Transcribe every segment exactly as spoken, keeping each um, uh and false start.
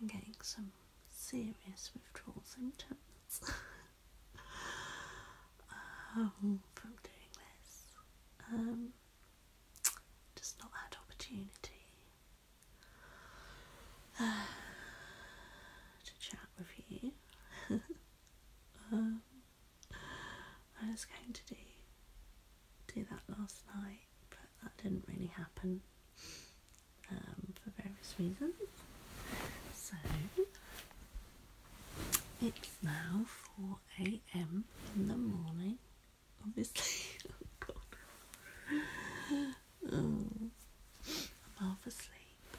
been getting some serious withdrawal symptoms um, from doing this. Um, just not had opportunity uh, to chat with you. um, I was going to do do that last night, but that didn't really happen um, for various reasons. So it's now four a.m. in the morning, obviously. Oh God. Oh, I'm half asleep.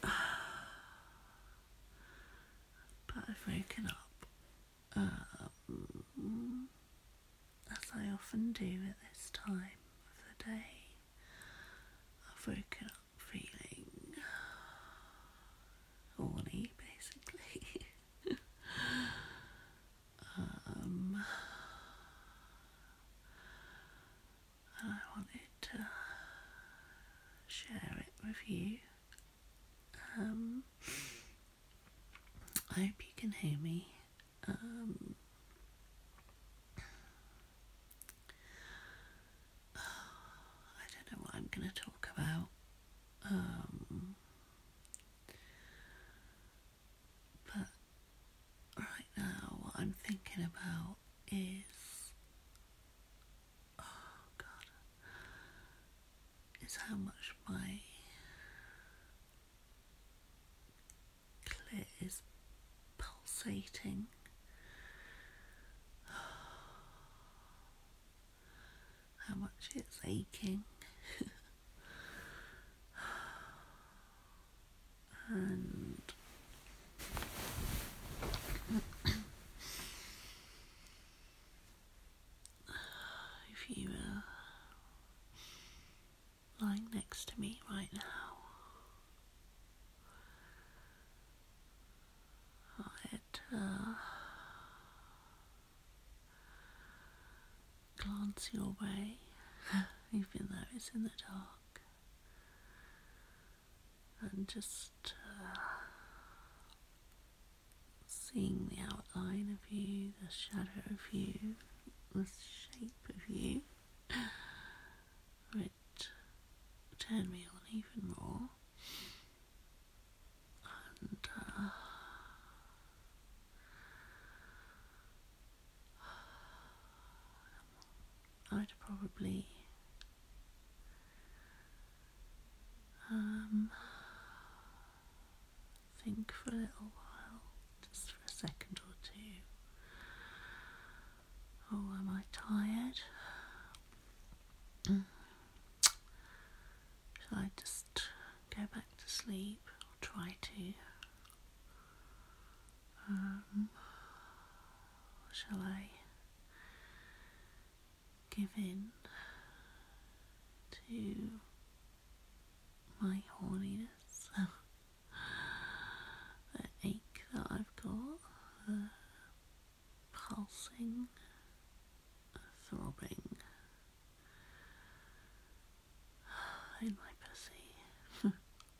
But I've woken up, um, as I often do at this time of the day. I've woken up feeling horny, basically. um, and I wanted to share it with you. Um, I hope you can hear me. Um, I don't know what I'm going to talk about. Um, but right now, what I'm thinking about is, oh God, is how much my clit is pulsating. How much it's aching. And if you were lying next to me right now, I'd uh, glance your way, even though it's in the dark, and just uh, seeing the outline of you, the shadow of you, the shape of you, would turn me on even more. And uh, I'd probably um, think for a little while, just for a second or two. Oh, am I tired? Mm. Shall I just go back to sleep, or try to? Um, or shall I give in to my horniness, the ache that I've got, the pulsing, the throbbing in my pussy?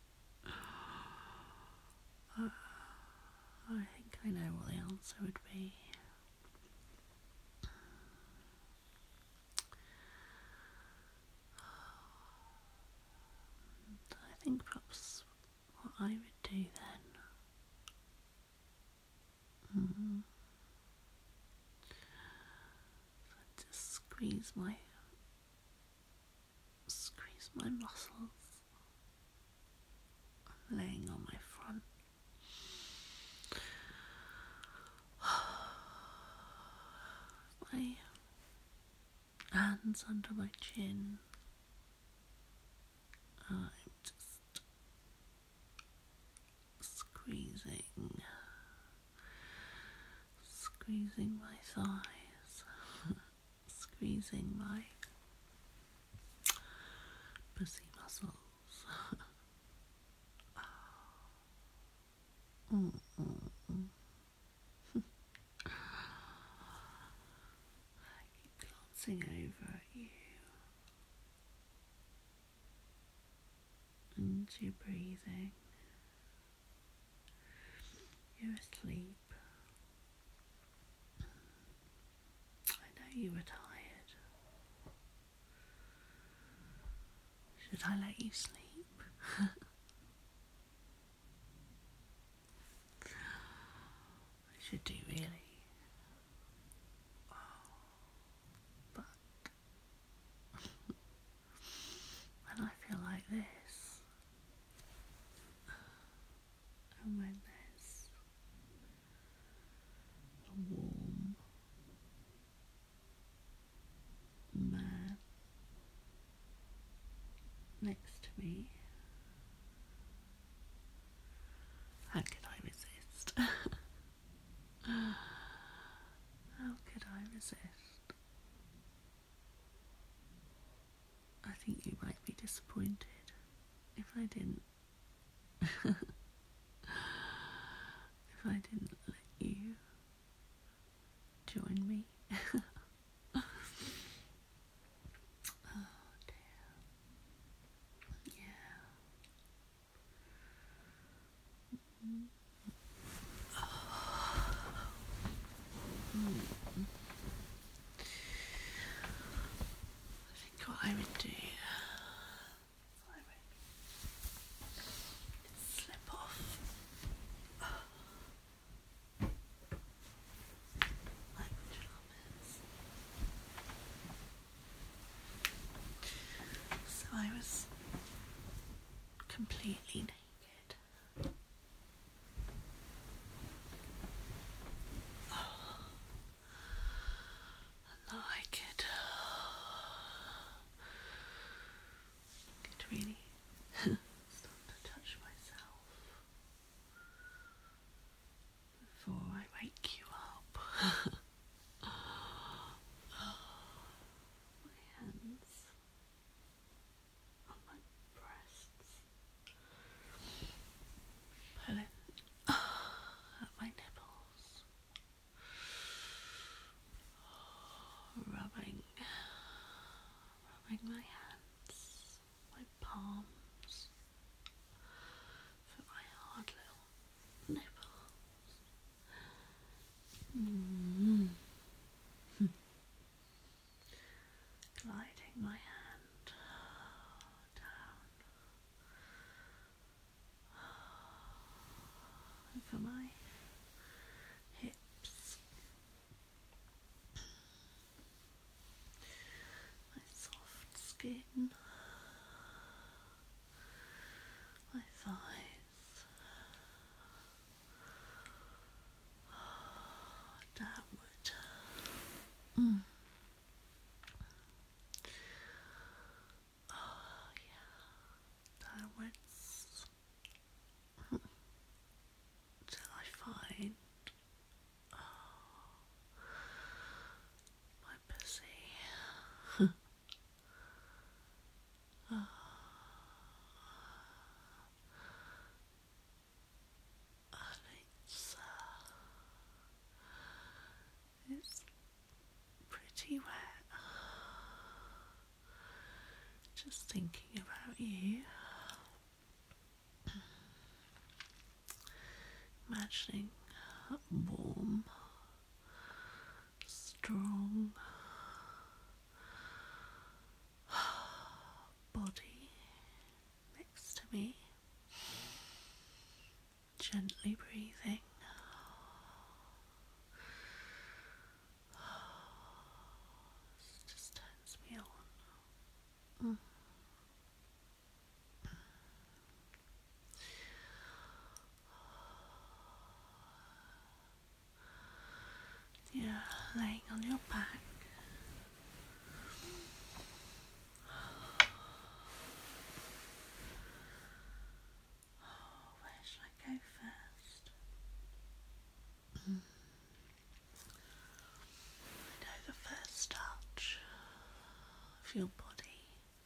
uh, I think I know what the answer would be. I think perhaps what I would do then, mm, I'd just squeeze my squeeze my muscles. I'm laying on my front. My hands under my chin. I'm just squeezing, squeezing my thighs, squeezing my pussy muscles. mm, mm, mm. I keep glancing over at you, and you're breathing. asleep. I know you were tired. Should I let you sleep? I should do, really. But when I feel like this, and when there's a warm man next to me, how could I resist? How could I resist? I think you might be disappointed if I didn't if I didn't let you join me. Oh dear. Yeah. Mm. Mm. I think what I would do, I would slip off my pyjamas. So I was completely naked. And I could, could really start to touch myself before I wake you up. My hands on my breasts, pulling at my nipples, rubbing, rubbing my hands, my palms, for my hard little nipples. Mm. Gliding my hand down over my hips, my soft skin, my thighs, downward. Mm. Oh yeah, downwards till I find my pussy. Oh, and it's, uh, it's pretty wet. Just thinking about you. Imagining a warm, strong body next to me, gently breathing. This just turns me on. Mm. Yeah, laying on your back. Oh, where should I go first? Mm. I know the first touch of your body.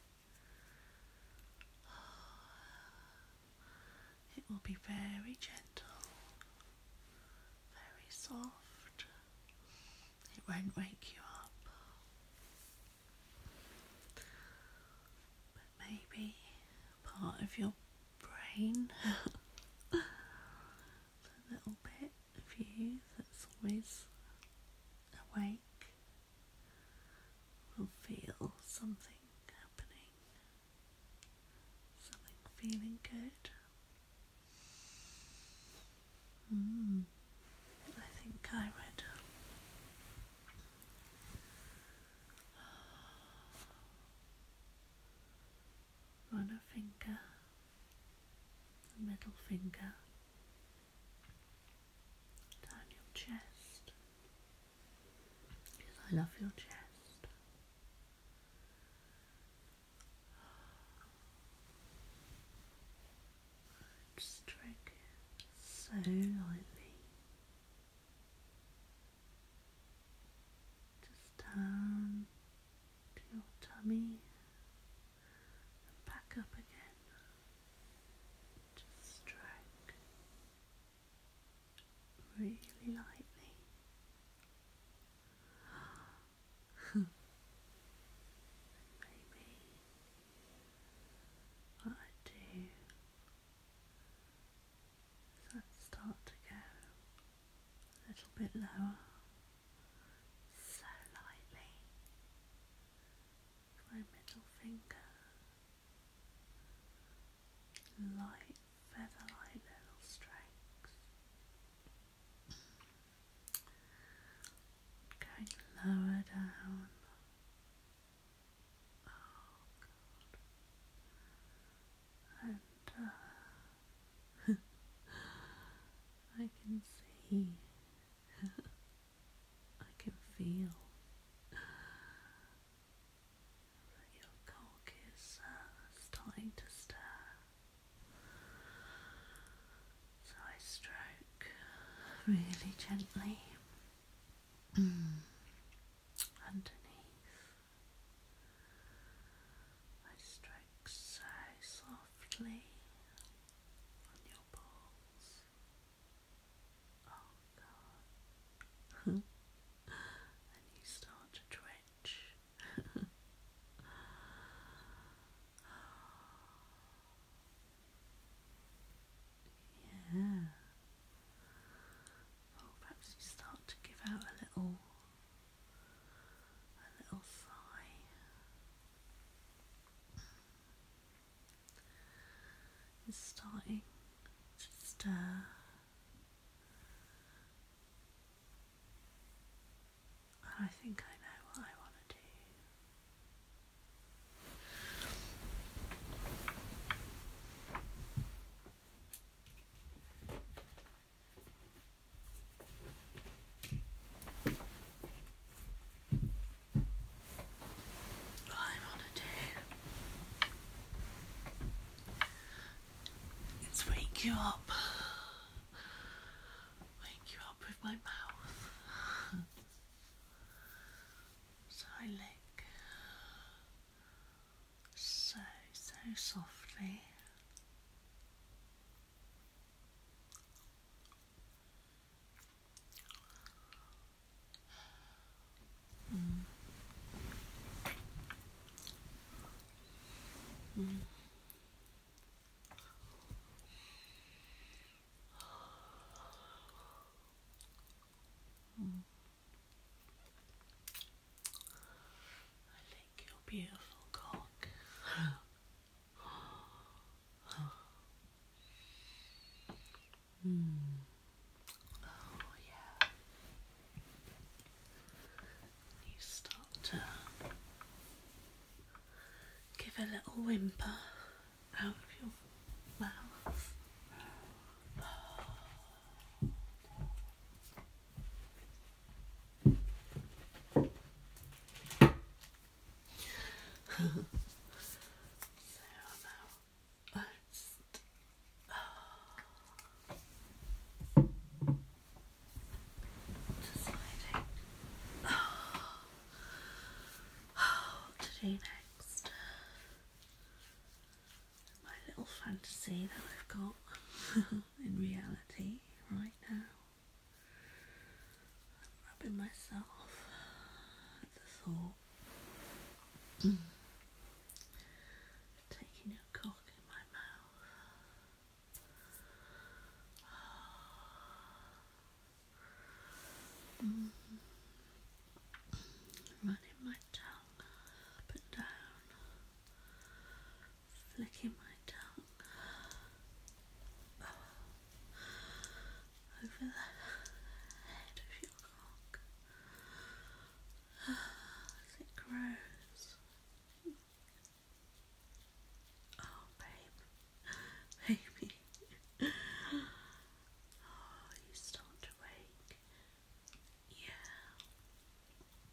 It will be very gentle, very soft. It won't wake you up. But maybe part of your brain, a little bit, always awake will feel something happening, something feeling good. Mm, I think I would run a finger, the middle finger, down your chest, because I love your chest. Stroke it so lightly, just down to your tummy and back up again. Just stroke really lightly. And maybe what I do is I start to go a little bit lower, so lightly, with my middle finger, light feather-like little strokes, going lower down. Oh God. And uh, I can see, I can feel that your cock is uh, starting to stir. So I stroke really gently underneath. I stroke so softly on your balls. Oh God. And you start to twitch. Yeah. Or perhaps you start to give out a little, a little sigh. It's starting to stir. I think I know what I want to do. What I want to do is wake you up. Wake you up with my mouth. So I lick so, so softly. Mm. Mm. Mm. I lick your beautiful cock. Mm. Oh yeah. You start to give a little whimper out of your mouth. So now I just deciding what to do next.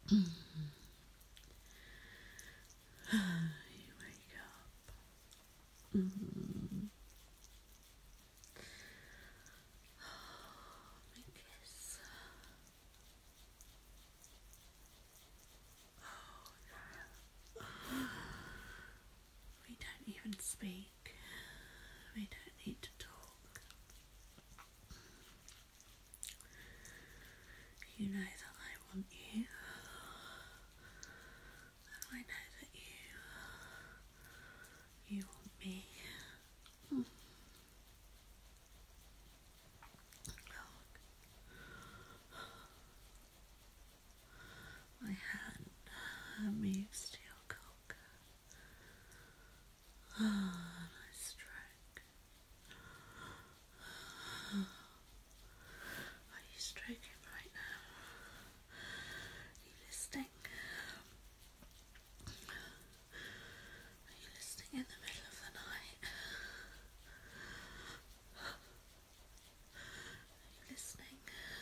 You wake up. Mm. Oh, my kiss. Oh, we don't even speak. We don't need to talk. You know that I want you. And I know that you, you want me. Mm. My hand uh, moves to your cock. Oh, and I stroke. Are you stroking right now? Are you listening? Are you listening in the middle of the night? Are you listening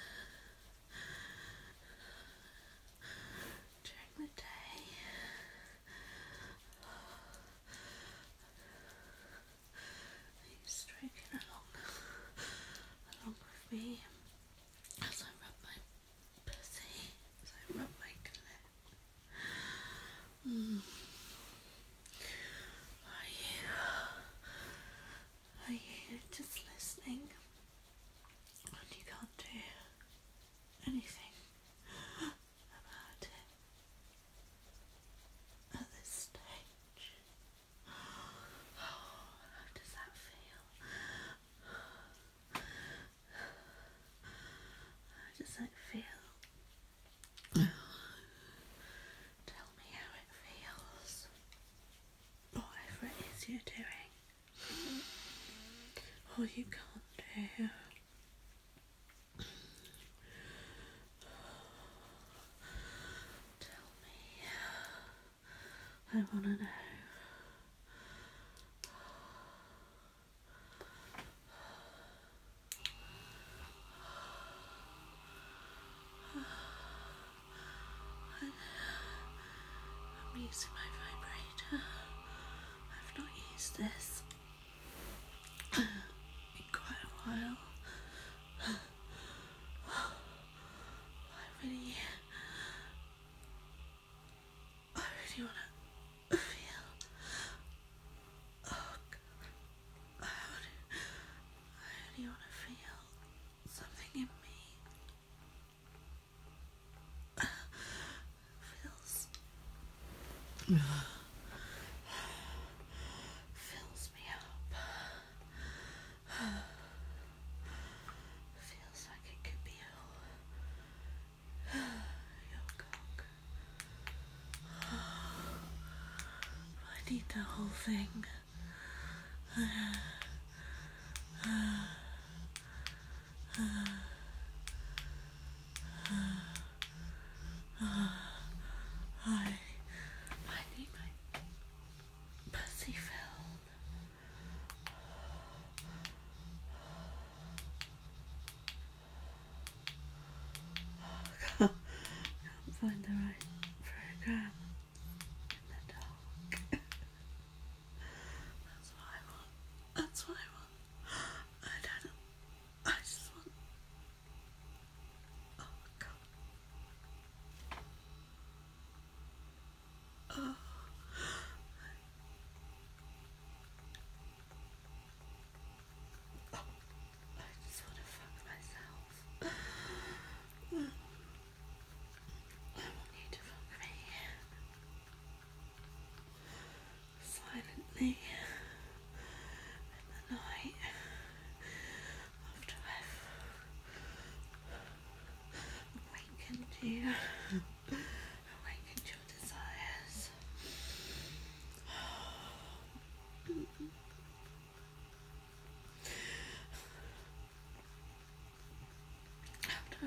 during the day? Are you stroking along, along with me as I rub my pussy, as I rub my clit? Mm. Are you, are you just listening? And you can't do anything about it at this stage? Oh, how does that feel? How does that feel? Tell me how it feels. Whatever it is you're doing, or you can't do. Tell me. I want to know. I'm using my vibrator. I've not used this in quite a while. I really, I really want to feel. Oh God, I really, I really want to feel something in me. Feels, fills me up. Feels like it could be all your cock. I need the whole thing. I, I need my pussy filled. Can't find the right program in the dark. That's what I want. That's what I want. I don't know. I just want. Oh God. Oh. I just want to fuck myself. I want you to fuck me silently in the night after I've awakened you, awakened your desires. After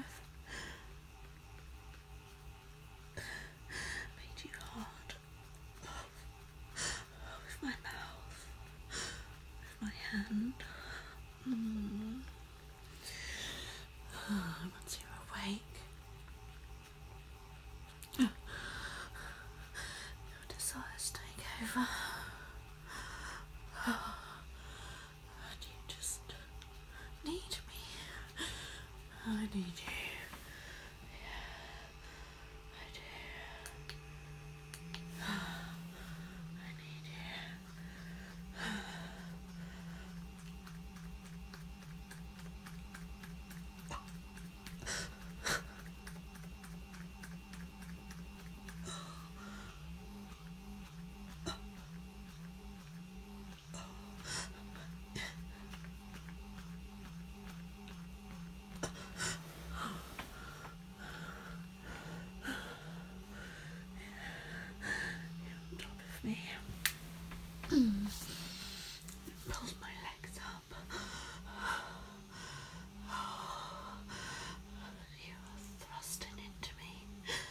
I've made you hard with my mouth, with my hand. Mm. Once you're awake, I need you. Yeah, I do. I need you. Me. Pulls my legs up. You are thrusting into me.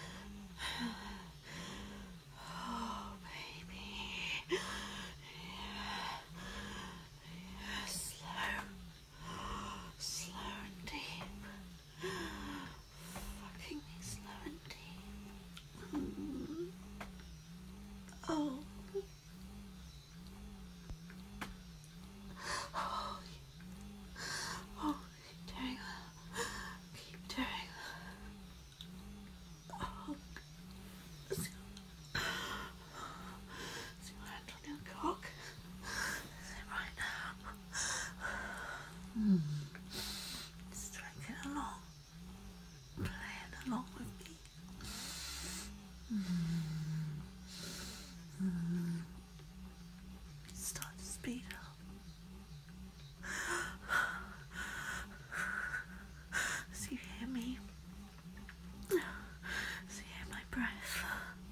Oh, baby. Yeah. Yeah. Slow. Slow and deep. Fucking me slow and deep. Mm. Oh. Oh, oh, keep doing that. Keep doing that. Oh, see, see my hand on your cock. See right now. Mm. Striking along. Playing along with me. Mm. Mm. Start to speed up. So you hear me? So you hear my breath?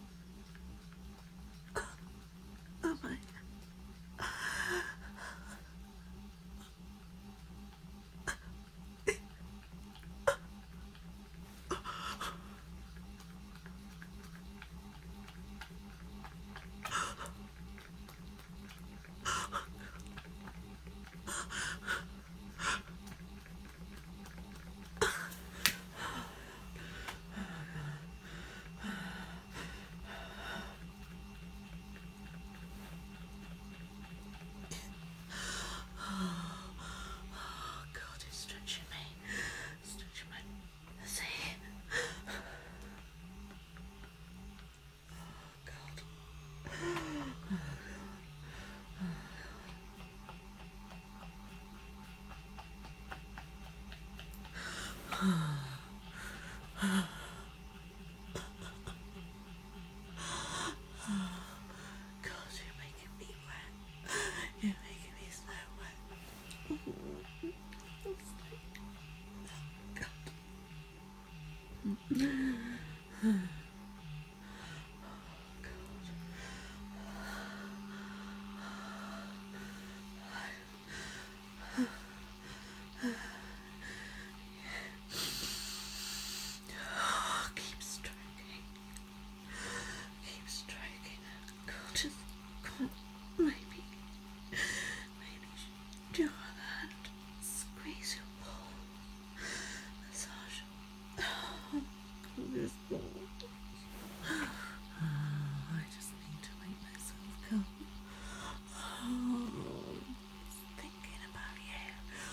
Oh my. Oh God, it's stretching me. Stretching my. See? Oh God. God, you're making me wet. You're making me so wet. God. Oh, keep stroking. Keep stroking. God, just come on. Maybe. Maybe do your hand. Squeeze your ball. Massage. Oh, this ball. Oh, I just need to make myself come. Oh, thinking about you.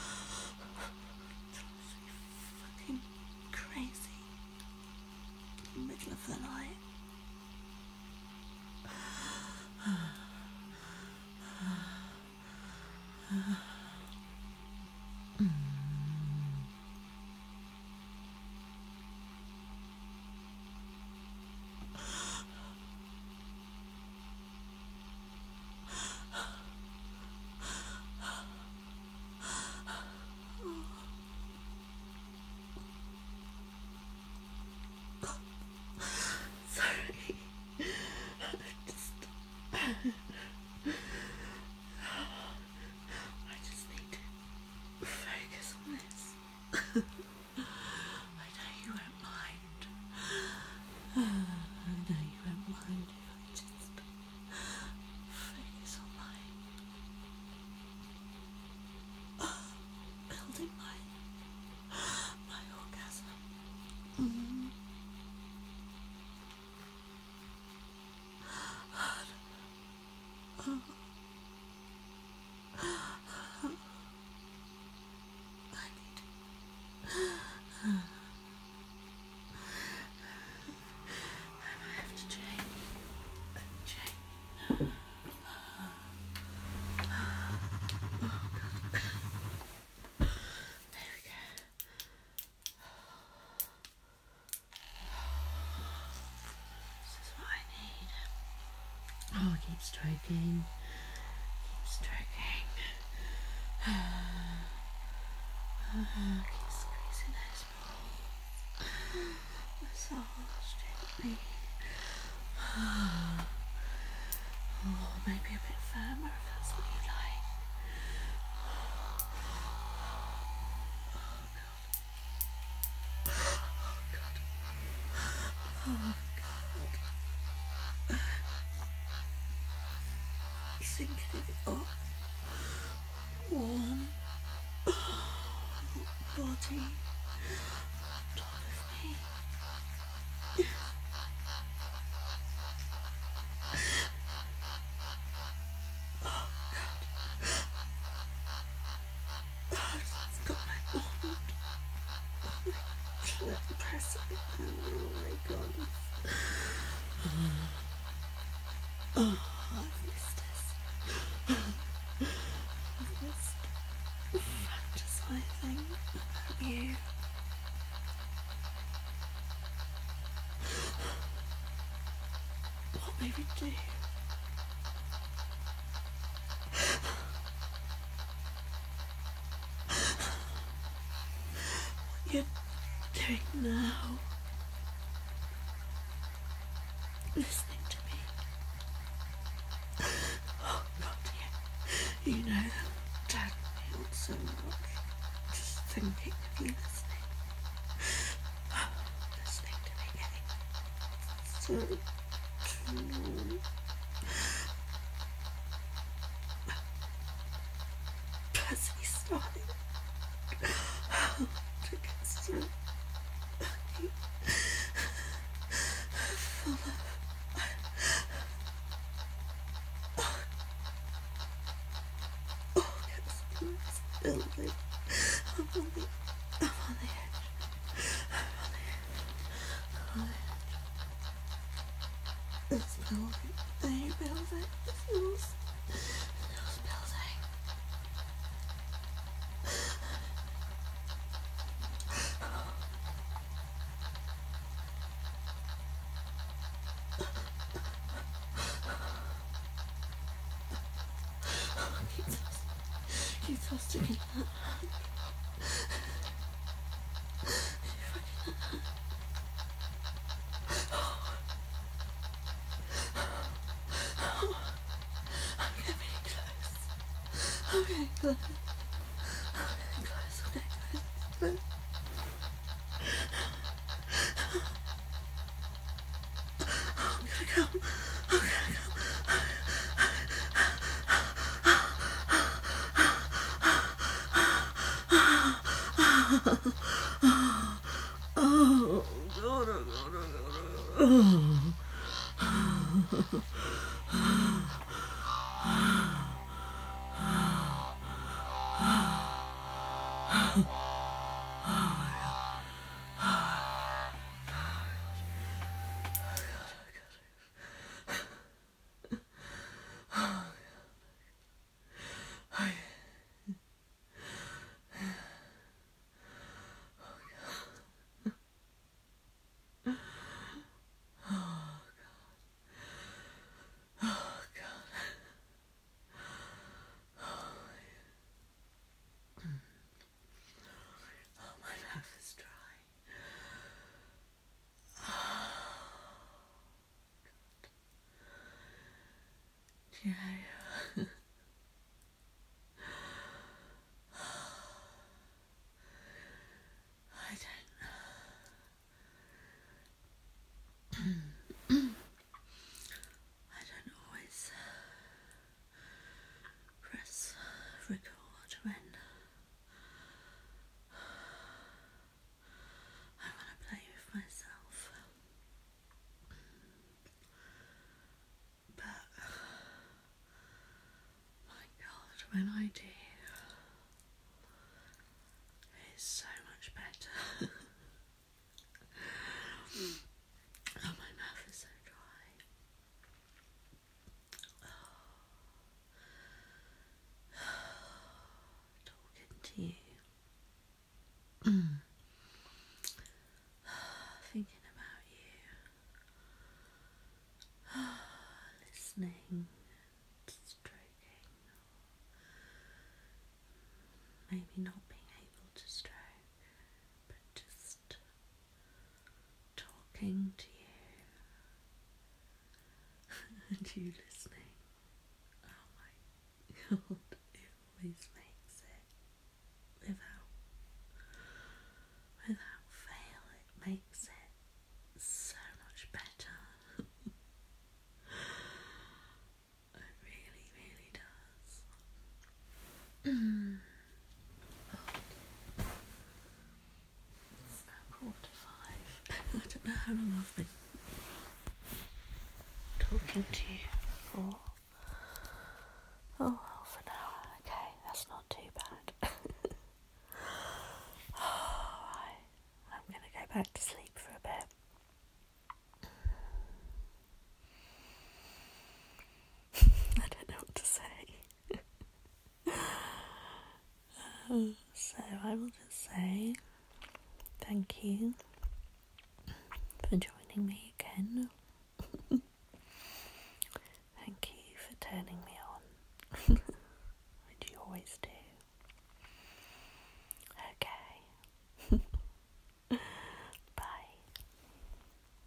Drives me fucking crazy. In the middle of the night. So stroking, keep stroking. Keep squeezing those balls. Massage gently. Oh, maybe a bit firmer if that's what you like. Oh God. Sinking up. Warm. Body. Top of me. It's got my wand. Let's press it. Oh my God. Oh, I've missed this. I've missed fantasizing about you. What may we do? What you're doing now? Listening to me. Oh God, yeah. You know that Dad feels so much. Just thinking of you listening. Listening to me getting so true. Pussy starting to get so full of orgasms building. I'm on the, I'm on the edge. I'm on the edge. I'm on the edge. It's building. Are you building? It feels, it feels building. Keep thrusting, keep thrusting in that hand. I'm getting close. I'm getting close. I'm getting close. I'm getting close. I'm gonna come. I'm gonna come. Oh, God, oh, God, oh, God, oh. You know, I don't, I don't always press record when I want to play with myself, but talking to you and you listening. Oh my god, it always makes it, without, without fail, it makes it so much better. It really, really does. It's now quarter to five. I don't know how long I've been talking to you for. Oh, half an hour. Okay, that's not too bad. Alright, I'm going to go back to sleep for a bit. I don't know what to say. uh, so I will just say thank you for joining me again